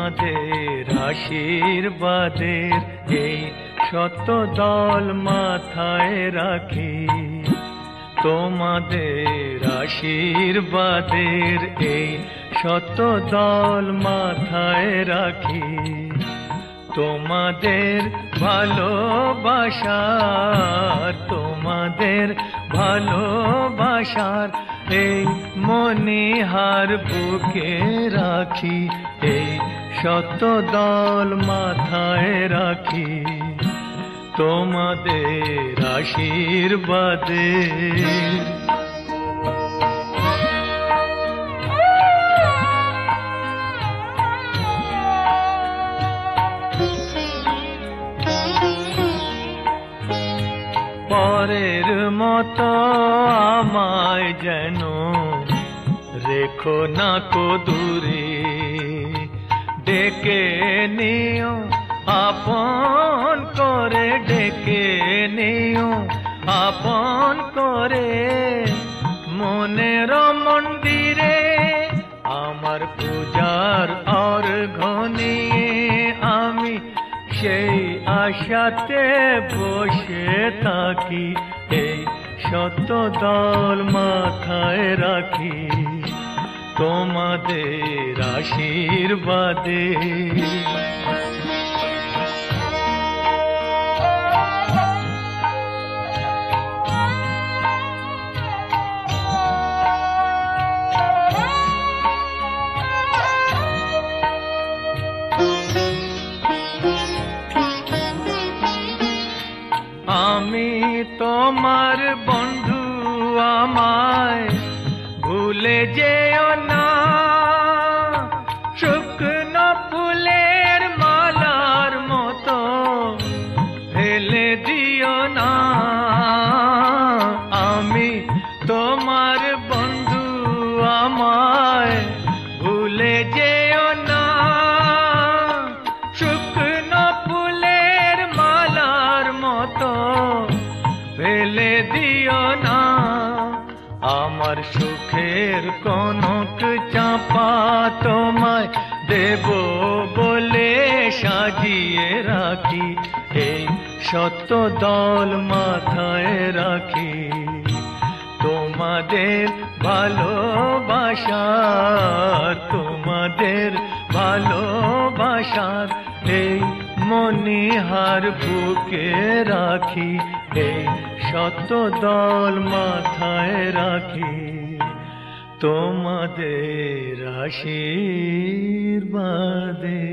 তোমাদের আশীর্বাদের এই শত দল মাথায় রাখি, তোমাদের আশীর্বাদের এই শত দল মাথায় রাখি। তোমাদের ভালোবাসার, তোমাদের ভালোবাসার এই মণিহার বুকে রাখি, এই শত দল মাথায় রাখি, তোমাদের আশীর্বাদে। পরের মতো আমায় যেন রেখো না কো দূরে, ডেকে নিও আপন করে, ডেকে নিও আপন করে। মনের মন্দিরে আমার পূজার অর্ঘ নিয়ে আমি সেই আশাতে বসে থাকি, এই শত দল মাথায় রাখি, তোমাদের আশীর্বাদে। আমি তোমার বন্ধু, আমায় ভুলে যেও না, শুকনো ফুলের মালার মতো ফেলে দিও না। আমি তোমার বন্ধু, আমায় ভুলে যেও না, শুকনো ফুলের মালার মতো ফেলে দিও না। আমার সুখের কনক চাপা তোমায় দেব বলে সাজিয়ে রাখি, এই শত দল মাথায় রাখি, তোমাদের ভালোবাসার, তোমাদের ভালোবাসার এই মণিহার বুকে রাখি, এই শত দল মাথায় রাখি, তোমাদের আশীর্বাদে।